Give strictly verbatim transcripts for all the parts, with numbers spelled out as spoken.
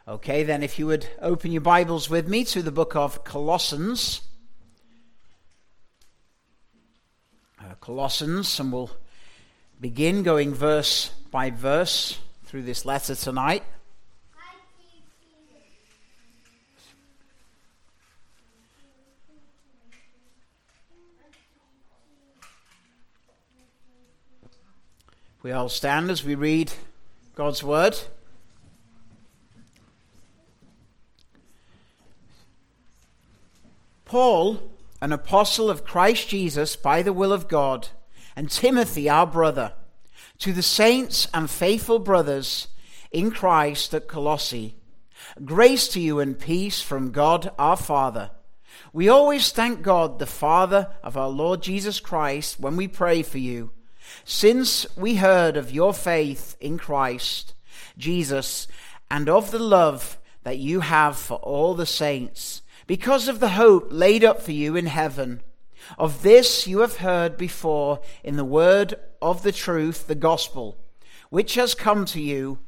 Okay, then if you would open your Bibles with me to the book of Colossians. Uh, Colossians, and we'll begin going verse by verse through this letter tonight. We all stand as we read God's word. Paul, an apostle of Christ Jesus by the will of God, and Timothy, our brother, to the saints and faithful brothers in Christ at Colossae, grace to you and peace from God our Father. We always thank God, the Father of our Lord Jesus Christ, when we pray for you, since we heard of your faith in Christ Jesus and of the love that you have for all the saints, because of the hope laid up for you in heaven. Of this you have heard before in the word of the truth, the gospel, which has come to you,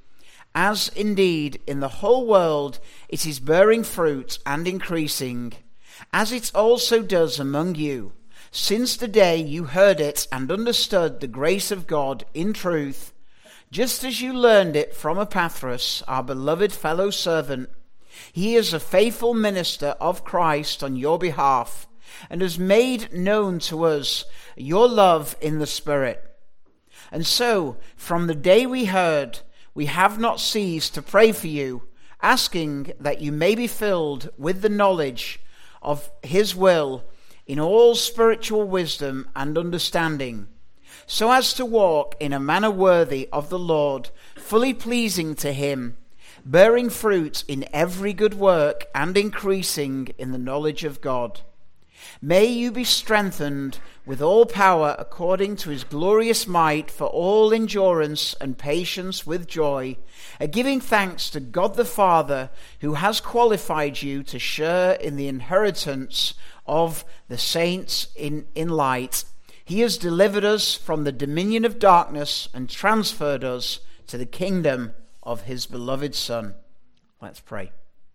as indeed in the whole world it is bearing fruit and increasing, as it also does among you, since the day you heard it and understood the grace of God in truth, just as you learned it from Epaphras, our beloved fellow servant. He is a faithful minister of Christ on your behalf, and has made known to us your love in the Spirit. And so, from the day we heard, we have not ceased to pray for you, asking that you may be filled with the knowledge of his will in all spiritual wisdom and understanding, so as to walk in a manner worthy of the Lord, fully pleasing to him, bearing fruit in every good work and increasing in the knowledge of God. May you be strengthened with all power according to his glorious might, for all endurance and patience with joy, giving thanks to God the Father, who has qualified you to share in the inheritance of the saints in, in light. He has delivered us from the dominion of darkness and transferred us to the kingdom of his beloved Son. Let's pray.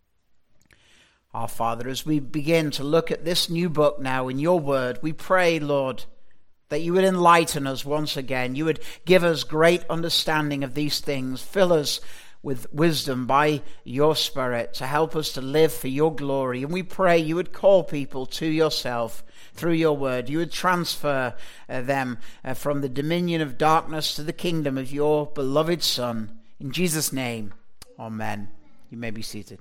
Our Father, as we begin to look at this new book now in your word, we pray, Lord, that you would enlighten us once again. You would give us great understanding of these things. Fill us with wisdom by your Spirit to help us to live for your glory. And we pray you would call people to yourself through your word. You would transfer uh, them uh, from the dominion of darkness to the kingdom of your beloved Son. In Jesus' name, amen. You may be seated.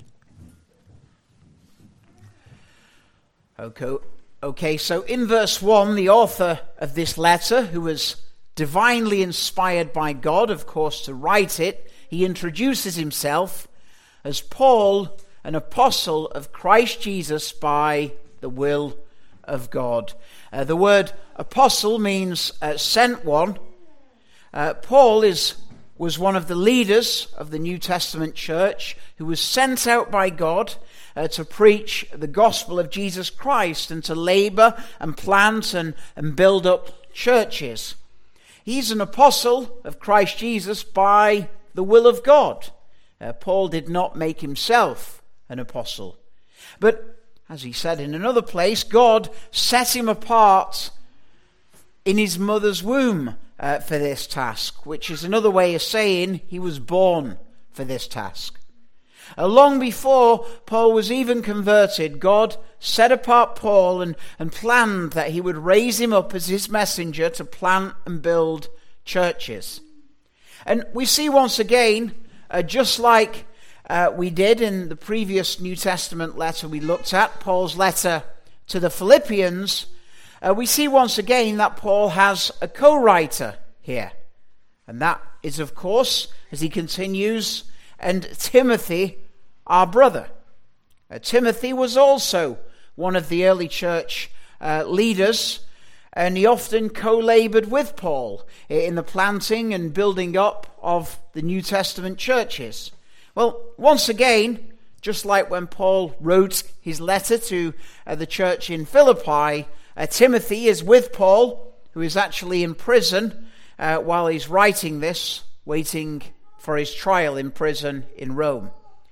Okay, okay, so in verse one, the author of this letter, who was divinely inspired by God, of course, to write it, he introduces himself as Paul, an apostle of Christ Jesus by the will of God. Uh, the word apostle means uh, sent one. Uh, Paul is was one of the leaders of the New Testament church who was sent out by God uh, to preach the gospel of Jesus Christ and to labor and plant and, and build up churches. He's an apostle of Christ Jesus by the will of God. Uh, Paul did not make himself an apostle. But, as he said in another place, God set him apart in his mother's womb Uh, for this task, which is another way of saying he was born for this task. Uh, long before Paul was even converted, God set apart Paul and, and planned that he would raise him up as his messenger to plant and build churches. And we see once again, uh, just like uh, we did in the previous New Testament letter we looked at, Paul's letter to the Philippians, Uh, we see once again that Paul has a co-writer here. And that is, of course, as he continues, and Timothy, our brother. Uh, Timothy was also one of the early church uh, leaders, and he often co-labored with Paul in the planting and building up of the New Testament churches. Well, once again, just like when Paul wrote his letter to uh, the church in Philippi, Uh, Timothy is with Paul, who is actually in prison uh, while he's writing this, waiting for his trial in prison in Rome.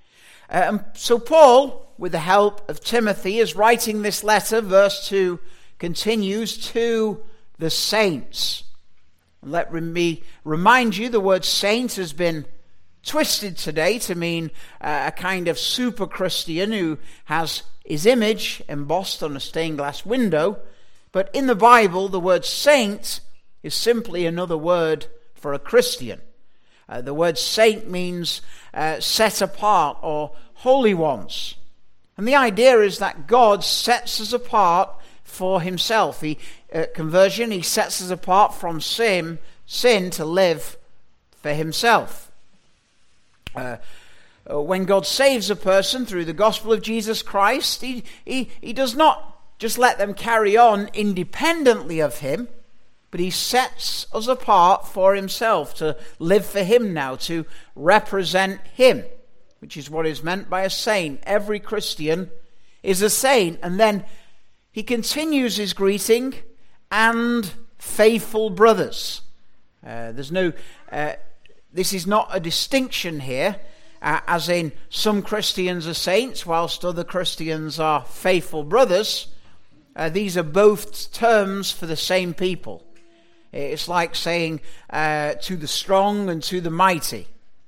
Uh, and so Paul, with the help of Timothy, is writing this letter. Verse two continues, to the saints. And let me remind you, the word saint has been twisted today to mean uh, a kind of super Christian who has his image embossed on a stained glass window. But in the Bible, the word saint is simply another word for a Christian. Uh, the word saint means uh, set apart or holy ones. And the idea is that God sets us apart for himself. He, at conversion, he sets us apart from sin, sin to live for himself. Uh, when God saves a person through the gospel of Jesus Christ, he, he, he does not just let them carry on independently of him, but he sets us apart for himself, to live for him now, to represent him, which is what is meant by a saint. Every Christian is a saint. And then he continues his greeting, and faithful brothers. Uh, there's no, uh, this is not a distinction here, uh, as in some Christians are saints, whilst other Christians are faithful brothers. Uh, these are both terms for the same people. It's like saying uh, to the strong and to the mighty.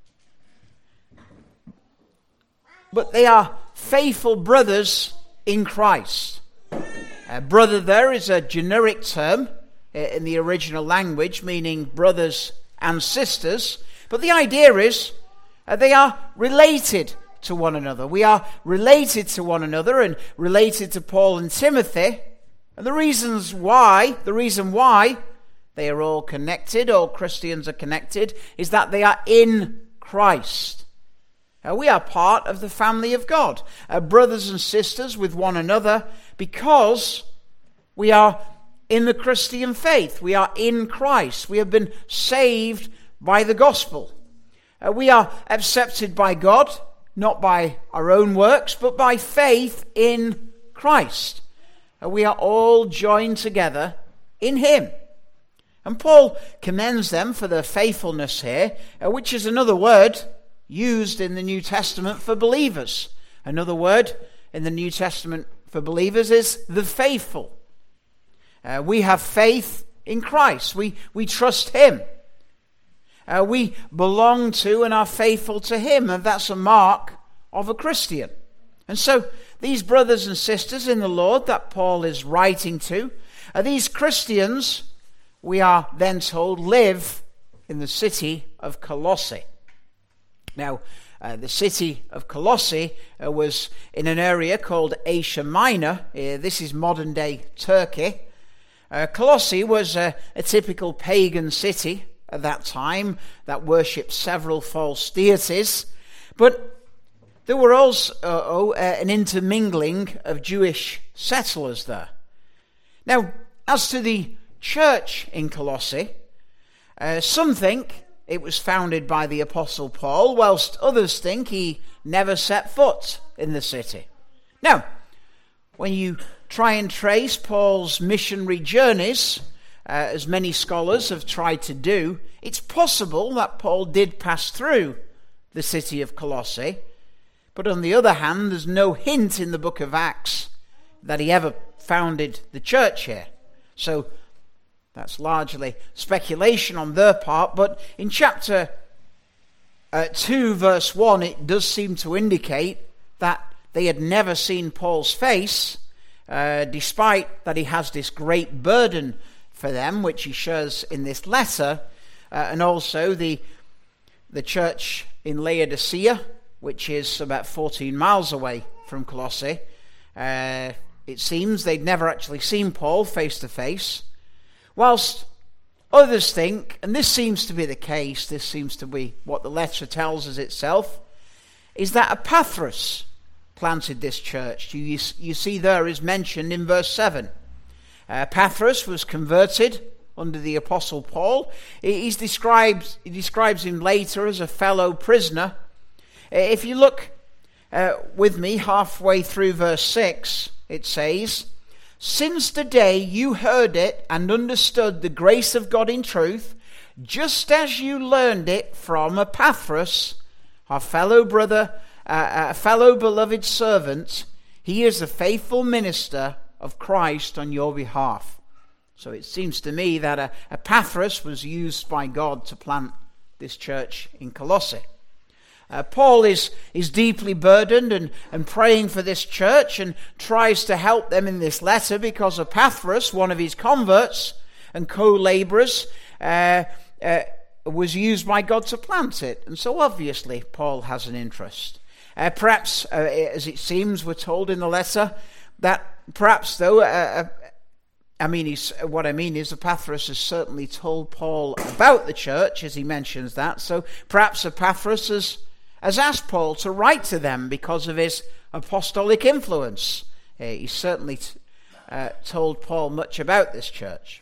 But they are faithful brothers in Christ. Uh, brother there is a generic term in the original language, meaning brothers and sisters. But the idea is uh, they are related to one another. We are related to one another and related to Paul and Timothy. And the reasons why, the reason why they are all connected, all Christians are connected, is that they are in Christ. Uh, we are part of the family of God, uh, brothers and sisters with one another, because we are in the Christian faith. We are in Christ. We have been saved by the gospel. Uh, we are accepted by God, not by our own works, but by faith in Christ. Uh, we are all joined together in him. And Paul commends them for their faithfulness here, uh, which is another word used in the New Testament for believers. Another word in the New Testament for believers is the faithful. Uh, we have faith in Christ. We, we trust him. Uh, we belong to and are faithful to him, and that's a mark of a Christian. And so these brothers and sisters in the Lord that Paul is writing to, are these Christians, we are then told, live in the city of Colossae. Now, uh, the city of Colossae uh, was in an area called Asia Minor. Uh, this is modern-day Turkey. Uh, Colossae was a, a typical pagan city at that time that worshipped several false deities. But there were also uh, oh, uh, an intermingling of Jewish settlers there. Now, as to the church in Colossae, uh, some think it was founded by the Apostle Paul, whilst others think he never set foot in the city. Now, when you try and trace Paul's missionary journeys, uh, as many scholars have tried to do, it's possible that Paul did pass through the city of Colossae, but on the other hand, there's no hint in the book of Acts that he ever founded the church here. So that's largely speculation on their part, but in chapter uh, two, verse one, it does seem to indicate that they had never seen Paul's face, uh, despite that he has this great burden for them, which he shares in this letter, uh, and also the, the church in Laodicea, which is about fourteen miles away from Colossae. Uh, it seems they'd never actually seen Paul face to face. Whilst others think, and this seems to be the case, this seems to be what the letter tells us itself, is that Epaphras planted this church. You, you see there is mentioned in verse seven. Uh, Epaphras was converted under the Apostle Paul. He's described, he describes him later as a fellow prisoner. If you look uh, with me halfway through verse six, it says, "Since the day you heard it and understood the grace of God in truth, just as you learned it from Epaphras, our fellow brother uh, a fellow beloved servant, he is a faithful minister of Christ on your behalf. So it seems to me that uh, Epaphras was used by God to plant this church in Colossae. Uh, Paul is, is deeply burdened and, and praying for this church and tries to help them in this letter because Epaphras, one of his converts and co-laborers, uh, uh, was used by God to plant it. And so obviously Paul has an interest. Uh, perhaps, uh, as it seems, we're told in the letter, that perhaps though, uh, uh, I mean, he's, what I mean is Epaphras has certainly told Paul about the church, as he mentions that. So perhaps Epaphras has has asked Paul to write to them because of his apostolic influence. Uh, he certainly t- uh, told Paul much about this church.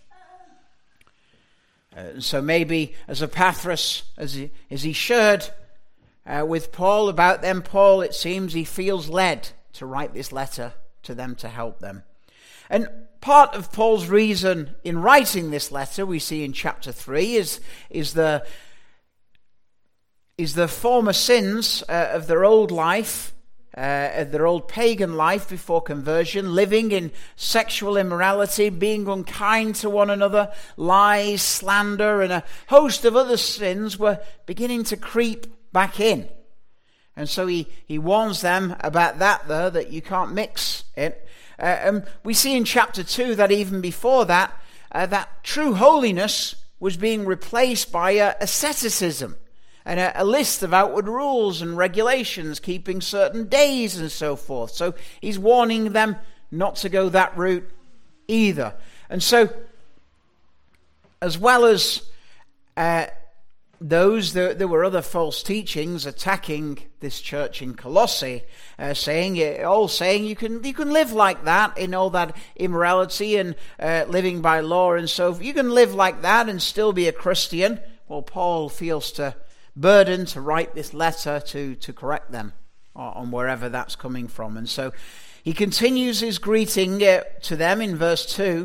Uh, so maybe as Epaphras, as he, as he shared uh, with Paul about them, Paul, it seems, he feels led to write this letter to them to help them. And part of Paul's reason in writing this letter, we see in chapter three, is, is the is the former sins uh, of their old life, uh, of their old pagan life before conversion, living in sexual immorality, being unkind to one another, lies, slander, and a host of other sins were beginning to creep back in. And so he, he warns them about that there, that you can't mix it. Uh, and we see in chapter two that even before that, uh, that true holiness was being replaced by uh, asceticism. And a, a list of outward rules and regulations, keeping certain days and so forth. So he's warning them not to go that route either. And so, as well as uh, those, there, there were other false teachings attacking this church in Colossae, uh, saying, all saying you can you can live like that in all that immorality and uh, living by law and so forth. You can live like that and still be a Christian. Well, Paul feels to burden to write this letter to, to correct them on wherever that's coming from. And so he continues his greeting to them in verse two.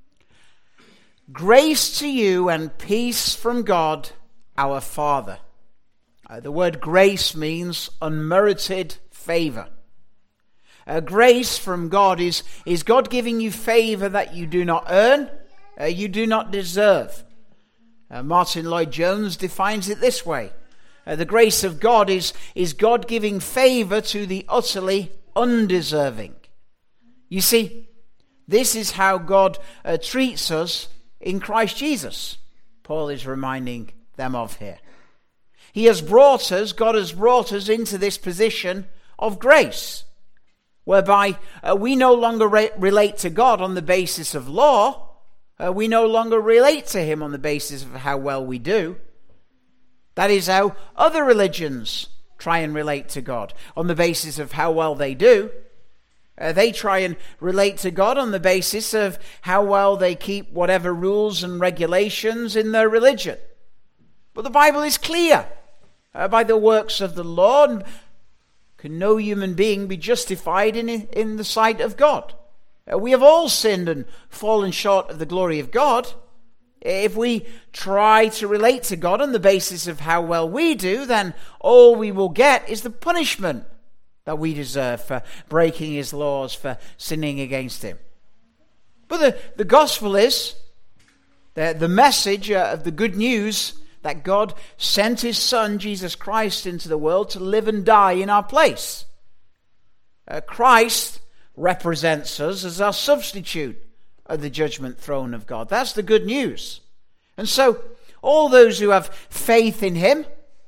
Grace to you and peace from God our Father. Uh, the word grace means unmerited favor. Uh, grace from God is, is God giving you favor that you do not earn, uh, you do not deserve. Uh, Martin Lloyd-Jones defines it this way. Uh, the grace of God is, is God giving favor to the utterly undeserving. You see, this is how God uh, treats us in Christ Jesus, Paul is reminding them of here. He has brought us, God has brought us into this position of grace, whereby uh, we no longer re- relate to God on the basis of law. Uh, we no longer relate to him on the basis of how well we do. That is how other religions try and relate to God, on the basis of how well they do. Uh, they try and relate to God on the basis of how well they keep whatever rules and regulations in their religion. But the Bible is clear. Uh, by the works of the law, can no human being be justified in, in the sight of God? We have all sinned and fallen short of the glory of God. If we try to relate to God on the basis of how well we do, then all we will get is the punishment that we deserve for breaking his laws, for sinning against him. But the, the gospel is, the, the message of the good news that God sent his Son, Jesus Christ, into the world to live and die in our place. Uh, Christ represents us as our substitute at the judgment throne of God. That's the good news. And so, all those who have faith in him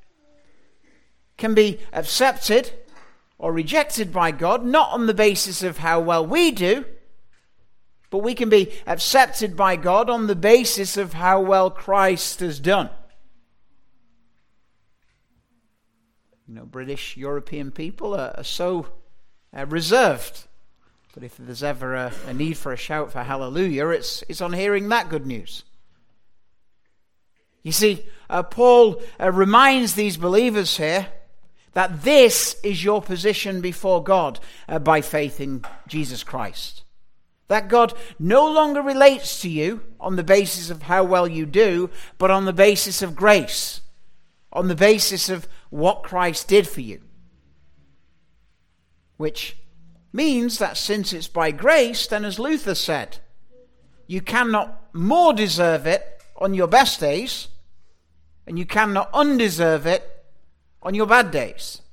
can be accepted or rejected by God, not on the basis of how well we do, but we can be accepted by God on the basis of how well Christ has done. You know, British, European people are, are so uh, reserved. But if there's ever a, a need for a shout for hallelujah, it's, it's on hearing that good news. You see, uh, Paul uh, reminds these believers here that this is your position before God uh, by faith in Jesus Christ. That God no longer relates to you on the basis of how well you do, but on the basis of grace, on the basis of what Christ did for you. which means that since it's by grace, then as Luther said, you cannot more deserve it on your best days, and you cannot undeserve it on your bad days.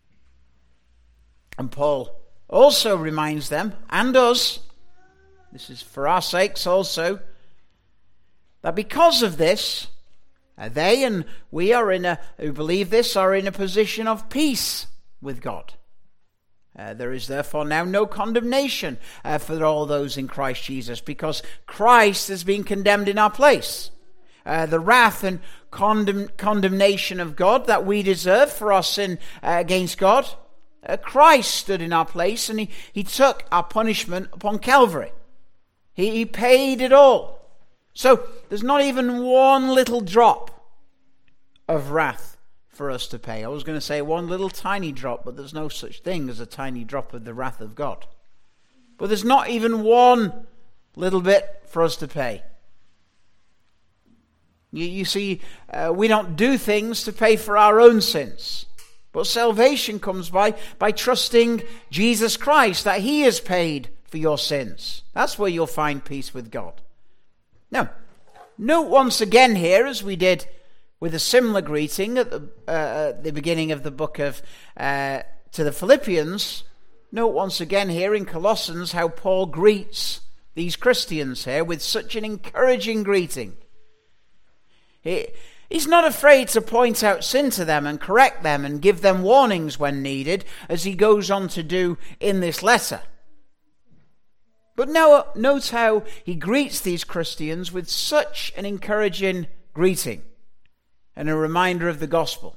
And Paul also reminds them, and us, this is for our sakes also, that because of this, uh, they and we are in a, who believe this, are in a position of peace with God. Uh, there is therefore now no condemnation uh, for all those in Christ Jesus, because Christ has been condemned in our place. Uh, the wrath and condemn, condemnation of God that we deserve for our sin uh, against God, uh, Christ stood in our place, and he, he took our punishment upon Calvary. He, he paid it all. So there's not even one little drop of wrath for us to pay. I was going to say one little tiny drop, but there's no such thing as a tiny drop of the wrath of God. But there's not even one little bit for us to pay. You, you see, uh, we don't do things to pay for our own sins. But salvation comes by, by trusting Jesus Christ, that he has paid for your sins. That's where you'll find peace with God. Now, note once again here, as we did with a similar greeting at the, uh, at the beginning of the book of uh, to the Philippians, note once again here in Colossians how Paul greets these Christians here with such an encouraging greeting. He, he's not afraid to point out sin to them and correct them and give them warnings when needed, as he goes on to do in this letter. But now, note how he greets these Christians with such an encouraging greeting and a reminder of the gospel.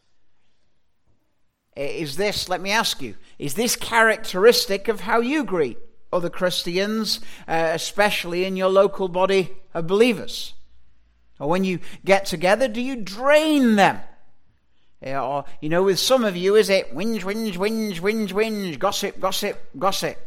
Is this, let me ask you, is this characteristic of how you greet other Christians, uh, especially in your local body of believers? Or when you get together, do you drain them? Uh, or, you know, with some of you, is it whinge, whinge, whinge, whinge, whinge, gossip, gossip, gossip?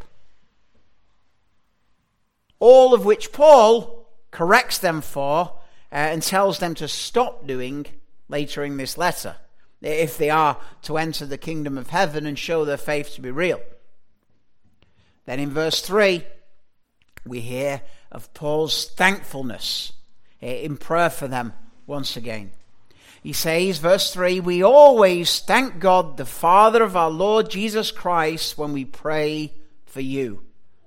All of which Paul corrects them for uh, and tells them to stop doing later in this letter, if they are to enter the kingdom of heaven and show their faith to be real. Then in verse three, we hear of Paul's thankfulness in prayer for them once again. He says, verse three, we always thank God, the Father of our Lord Jesus Christ, when we pray for you.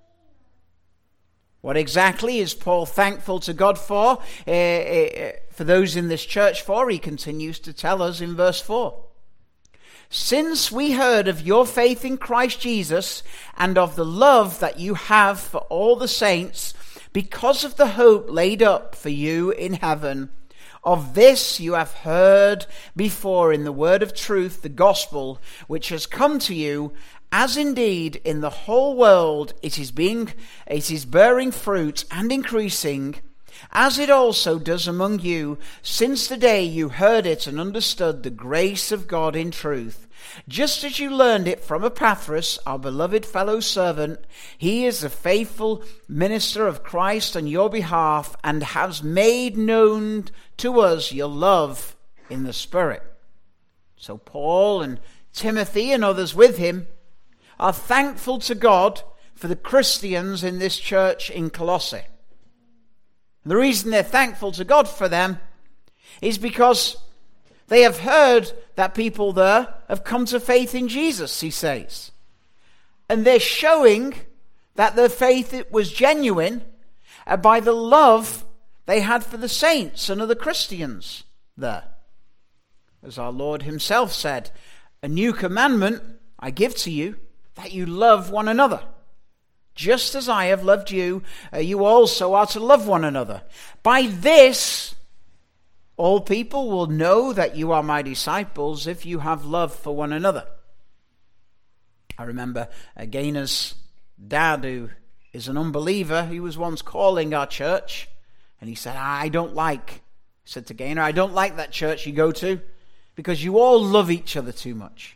What exactly is Paul thankful to God for? Uh, uh, for those in this church for, he continues to tell us in verse four. Since we heard of your faith in Christ Jesus and of the love that you have for all the saints, because of the hope laid up for you in heaven, of this you have heard before in the word of truth, the gospel, which has come to you, as indeed in the whole world it is being, it is bearing fruit and increasing, as it also does among you, since the day you heard it and understood the grace of God in truth. Just as you learned it from Epaphras, our beloved fellow servant, he is a faithful minister of Christ on your behalf, and has made known to us your love in the Spirit. So Paul and Timothy and others with him are thankful to God for the Christians in this church in Colossae. The reason they're thankful to God for them is because they have heard that people there have come to faith in Jesus, he says. And they're showing that their faith it was genuine by the love they had for the saints and other Christians there. As our Lord himself said, a new commandment I give to you, that you love one another. Just as I have loved you, uh, you also are to love one another. By this, all people will know that you are my disciples, if you have love for one another. I remember uh, Gainer's dad, who is an unbeliever, he was once calling our church, and he said, I don't like, he said to Gainer, I don't like that church you go to, because you all love each other too much.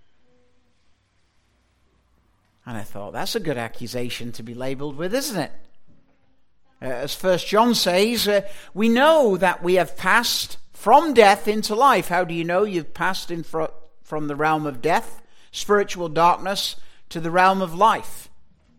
And I thought, that's a good accusation to be labeled with, isn't it? Uh, as First John says, uh, we know that we have passed from death into life. How do you know you've passed in fr- from the realm of death, spiritual darkness, to the realm of life.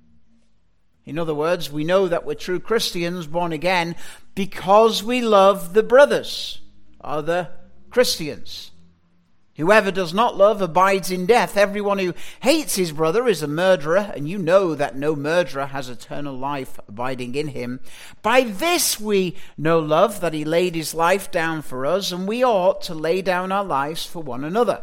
In other words, we know that we're true Christians, born again, because we love the brothers, other Christians. Whoever does not love abides in death. Everyone who hates his brother is a murderer, and you know that no murderer has eternal life abiding in him. By this we know love, that he laid his life down for us, and we ought to lay down our lives for one another.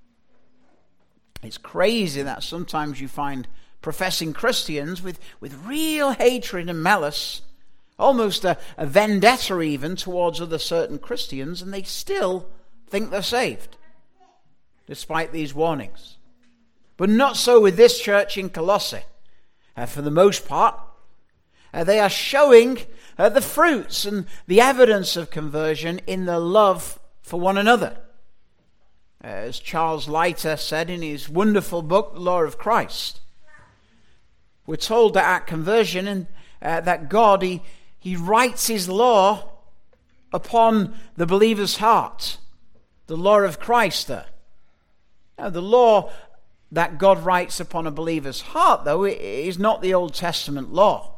It's crazy that sometimes you find professing Christians with, with real hatred and malice, almost a, a vendetta even towards other certain Christians, and they still think they're saved, despite these warnings. But not so with this church in Colossae. Uh, for the most part, uh, they are showing uh, the fruits and the evidence of conversion in their love for one another. Uh, as Charles Leiter said in his wonderful book, The Law of Christ, we're told that at conversion, and uh, that God, he, he writes his law upon the believer's heart. The law of Christ there. Now, the law that God writes upon a believer's heart, though, is not the Old Testament law.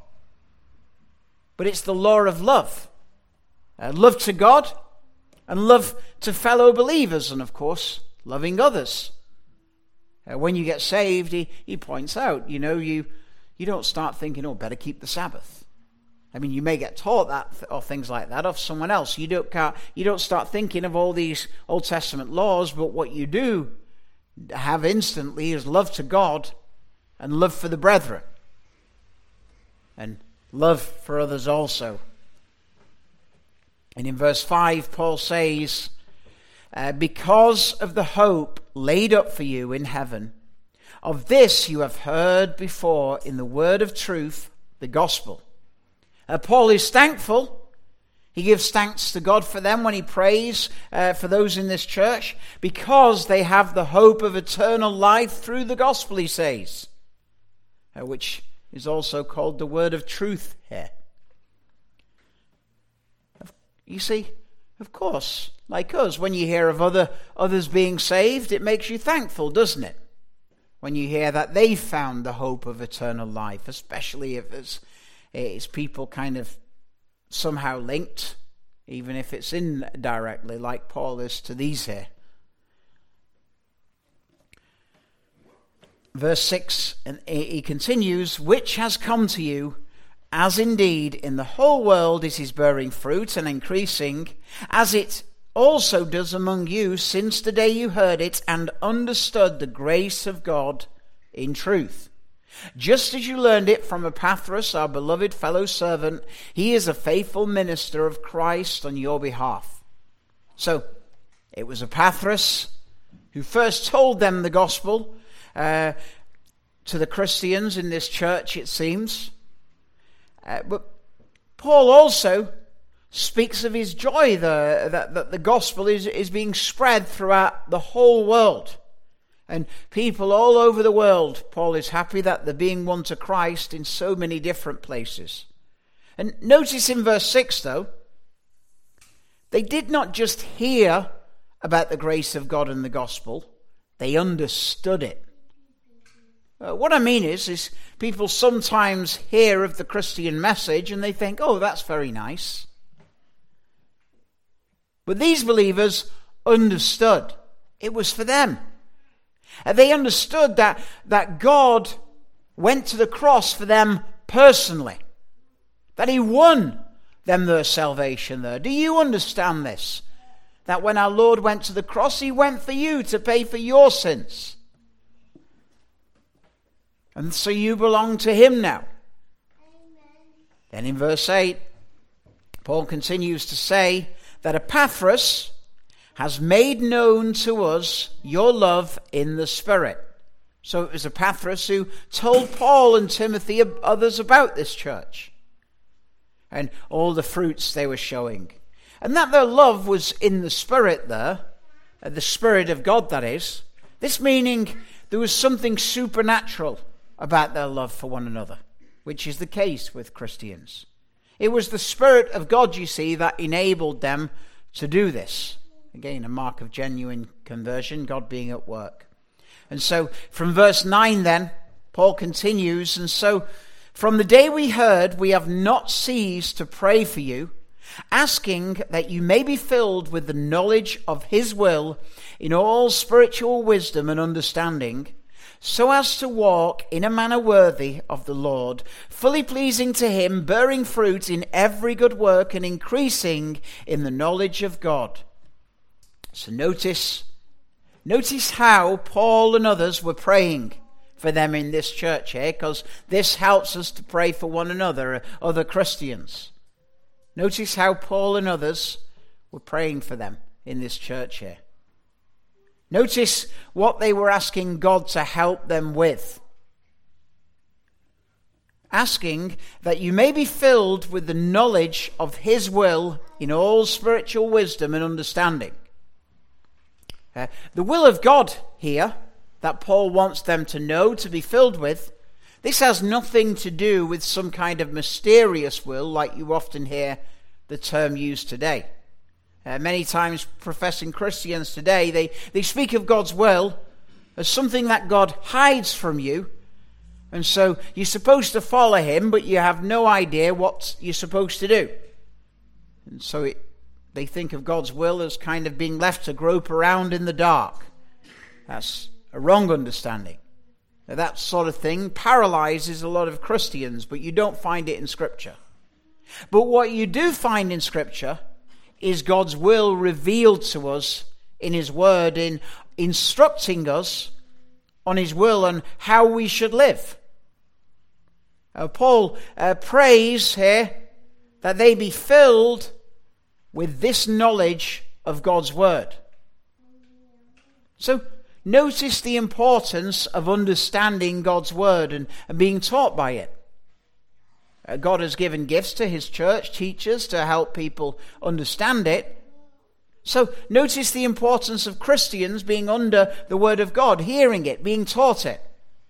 But it's the law of love. Uh, love to God and love to fellow believers, and of course, loving others. Uh, when you get saved, he, he points out, you know, you... You don't start thinking, oh, better keep the Sabbath. I mean, you may get taught that or things like that of someone else. You don't, you don't start thinking of all these Old Testament laws, but what you do have instantly is love to God and love for the brethren. And love for others also. And in verse five, Paul says, uh, because of the hope laid up for you in heaven, of this you have heard before in the word of truth, the gospel. Uh, Paul is thankful. He gives thanks to God for them when he prays uh, for those in this church, because they have the hope of eternal life through the gospel, he says, uh, which is also called the word of truth here. You see, of course, like us, when you hear of other others being saved, it makes you thankful, doesn't it? When you hear that they found the hope of eternal life, especially if it's, it's people kind of somehow linked, even if it's indirectly, like Paul is to these here. Verse six, and he continues, which has come to you, as indeed in the whole world it is bearing fruit and increasing, as it also does among you since the day you heard it and understood the grace of God in truth. Just as you learned it from Epaphras, our beloved fellow servant, he is a faithful minister of Christ on your behalf. So, it was Epaphras who first told them the gospel uh, to the Christians in this church, it seems. Uh, but Paul also speaks of his joy there, that, that the gospel is, is being spread throughout the whole world. And people all over the world, Paul is happy that they're being won to Christ in so many different places. And notice in verse six, though, they did not just hear about the grace of God and the gospel, they understood it. Uh, what I mean is, is people sometimes hear of the Christian message and they think, oh, that's very nice. But these believers understood. It was for them. And they understood that, that God went to the cross for them personally. That he won them their salvation there. Do you understand this? That when our Lord went to the cross, he went for you to pay for your sins. And so you belong to him now. Amen. Then in verse eight, Paul continues to say that Epaphras has made known to us your love in the Spirit. So it was Epaphras who told Paul and Timothy and others about this church and all the fruits they were showing. And that their love was in the Spirit there, the Spirit of God, that is. This meaning there was something supernatural about their love for one another, which is the case with Christians. It was the Spirit of God, you see, that enabled them to do this. Again, a mark of genuine conversion, God being at work. And so from verse nine then, Paul continues, and so from the day we heard, we have not ceased to pray for you, asking that you may be filled with the knowledge of his will in all spiritual wisdom and understanding, so as to walk in a manner worthy of the Lord, fully pleasing to him, bearing fruit in every good work and increasing in the knowledge of God. So notice, notice how Paul and others were praying for them in this church here, because this helps us to pray for one another, other Christians. Notice how Paul and others were praying for them in this church here. Notice what they were asking God to help them with. Asking that you may be filled with the knowledge of his will in all spiritual wisdom and understanding. Uh, the will of God here that Paul wants them to know, to be filled with, this has nothing to do with some kind of mysterious will like you often hear the term used today. Uh, many times professing Christians today, they, they speak of God's will as something that God hides from you. And so you're supposed to follow him, but you have no idea what you're supposed to do. And so it, they think of God's will as kind of being left to grope around in the dark. That's a wrong understanding. Now, that sort of thing paralyzes a lot of Christians, but you don't find it in Scripture. But what you do find in Scripture is God's will revealed to us in his word, in instructing us on his will and how we should live. Uh, Paul uh, prays here that they be filled with this knowledge of God's word. So notice the importance of understanding God's word and, and being taught by it. God has given gifts to his church, teachers, to help people understand it. So notice the importance of Christians being under the word of God, hearing it, being taught it.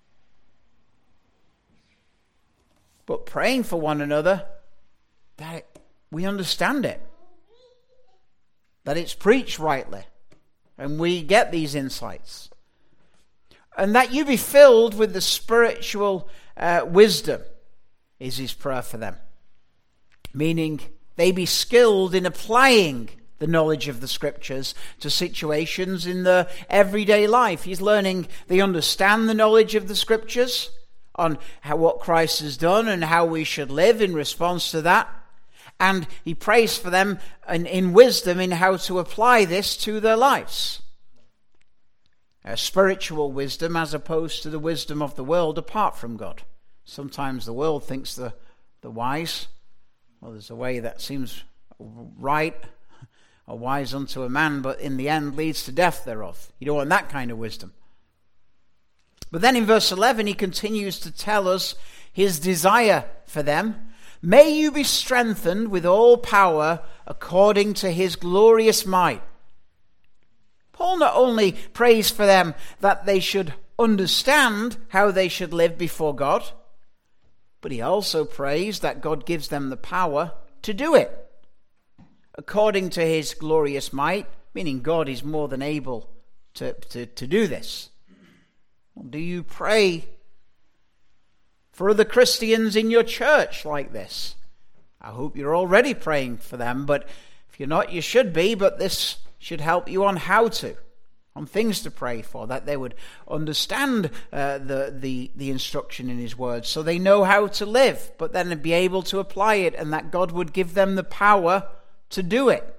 But praying for one another that it, we understand it, that it's preached rightly, and we get these insights. And that you be filled with the spiritual uh, wisdom is his prayer for them. Meaning they be skilled in applying the knowledge of the Scriptures to situations in their everyday life. He's learning they understand the knowledge of the Scriptures on how, what Christ has done and how we should live in response to that. And he prays for them in, in wisdom in how to apply this to their lives. A spiritual wisdom as opposed to the wisdom of the world apart from God. Sometimes the world thinks the, the wise. Well, there's a way that seems right or wise unto a man, but in the end leads to death thereof. You don't want that kind of wisdom. But then in verse eleven, he continues to tell us his desire for them. May you be strengthened with all power according to his glorious might. Paul not only prays for them that they should understand how they should live before God, but he also prays that God gives them the power to do it. According to his glorious might, meaning God is more than able to, to, to do this. Do you pray for other Christians in your church like this? I hope you're already praying for them, but if you're not, you should be, but this should help you on how to. On things to pray for, that they would understand uh, the, the, the instruction in his word so they know how to live, but then be able to apply it, and that God would give them the power to do it.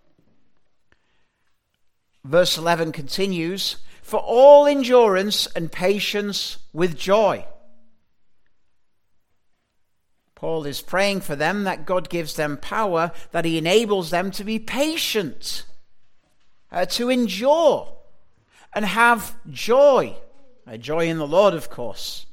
Verse eleven continues, for all endurance and patience with joy. Paul is praying for them that God gives them power, that he enables them to be patient, uh, to endure, and have joy. A joy in the Lord, of course.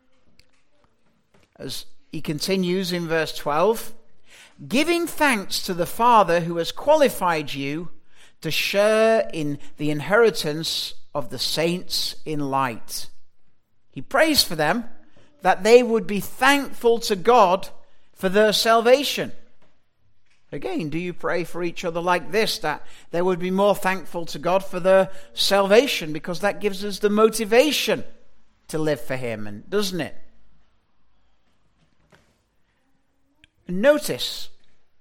As he continues in verse twelve, giving thanks to the Father who has qualified you to share in the inheritance of the saints in light. He prays for them that they would be thankful to God for their salvation. Again, do you pray for each other like this, that they would be more thankful to God for their salvation, because that gives us the motivation to live for him, and doesn't it? And notice,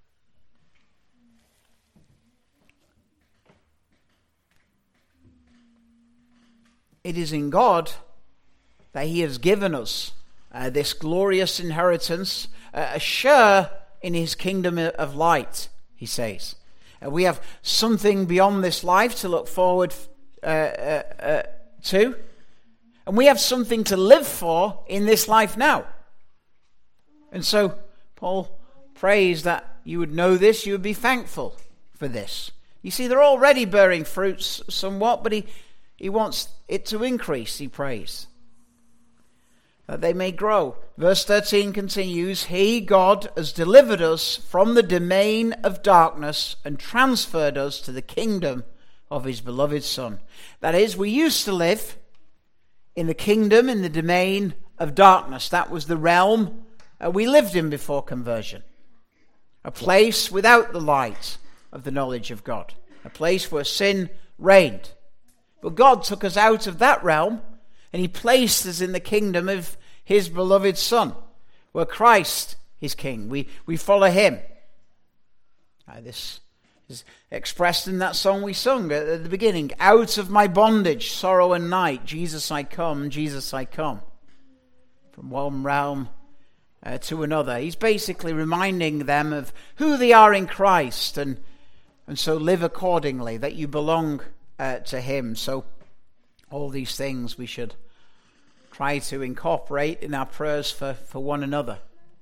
it is in God that he has given us uh, this glorious inheritance, uh, a share in his kingdom of light, he says. Uh, we have something beyond this life to look forward uh, uh, uh, to, and we have something to live for in this life now. And so Paul prays that you would know this, you would be thankful for this. You see, they're already bearing fruits somewhat, but he, he wants it to increase, he prays, that they may grow. Verse thirteen continues, he, God, has delivered us from the domain of darkness and transferred us to the kingdom of his beloved Son. That is, we used to live in the kingdom, in the domain of darkness. That was the realm uh, we lived in before conversion. A place without the light of the knowledge of God. A place where sin reigned. But God took us out of that realm and he placed us in the kingdom of his beloved Son, where Christ is king. We, we follow him. Uh, this is expressed in that song we sung at, at the beginning. Out of my bondage, sorrow and night, Jesus I come, Jesus I come. From one realm uh, to another. He's basically reminding them of who they are in Christ, and, and so live accordingly, that you belong uh, to him. So all these things we should try to incorporate in our prayers for, for one another,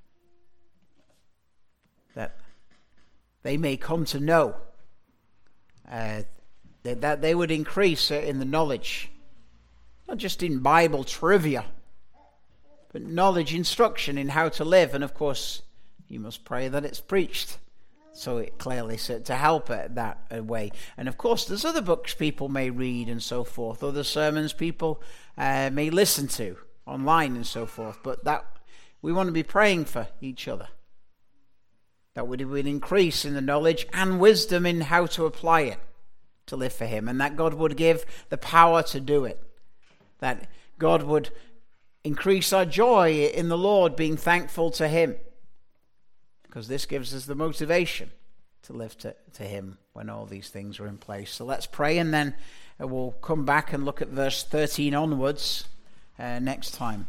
that they may come to know, uh, that, that they would increase in the knowledge, not just in Bible trivia, but knowledge, instruction in how to live. And of course, you must pray that it's preached, so it clearly said to help it that way. And of course, there's other books people may read and so forth, other sermons people uh, may listen to online and so forth. But that we want to be praying for each other, that we would increase in the knowledge and wisdom in how to apply it to live for him, and that God would give the power to do it, that God would increase our joy in the Lord, being thankful to him, because this gives us the motivation to live to, to him when all these things are in place. So let's pray, and then we'll come back and look at verse thirteen onwards uh, next time.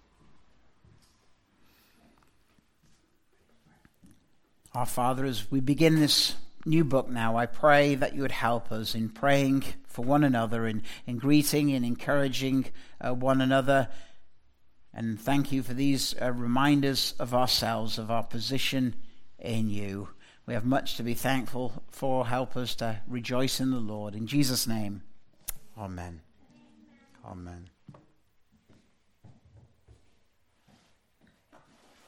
Our Father, as we begin this new book now, I pray that you would help us in praying for one another, in, in greeting and encouraging uh, one another. And thank you for these uh, reminders of ourselves, of our position in you. We have much to be thankful for. Help us to rejoice in the Lord. In Jesus' name, amen. Amen.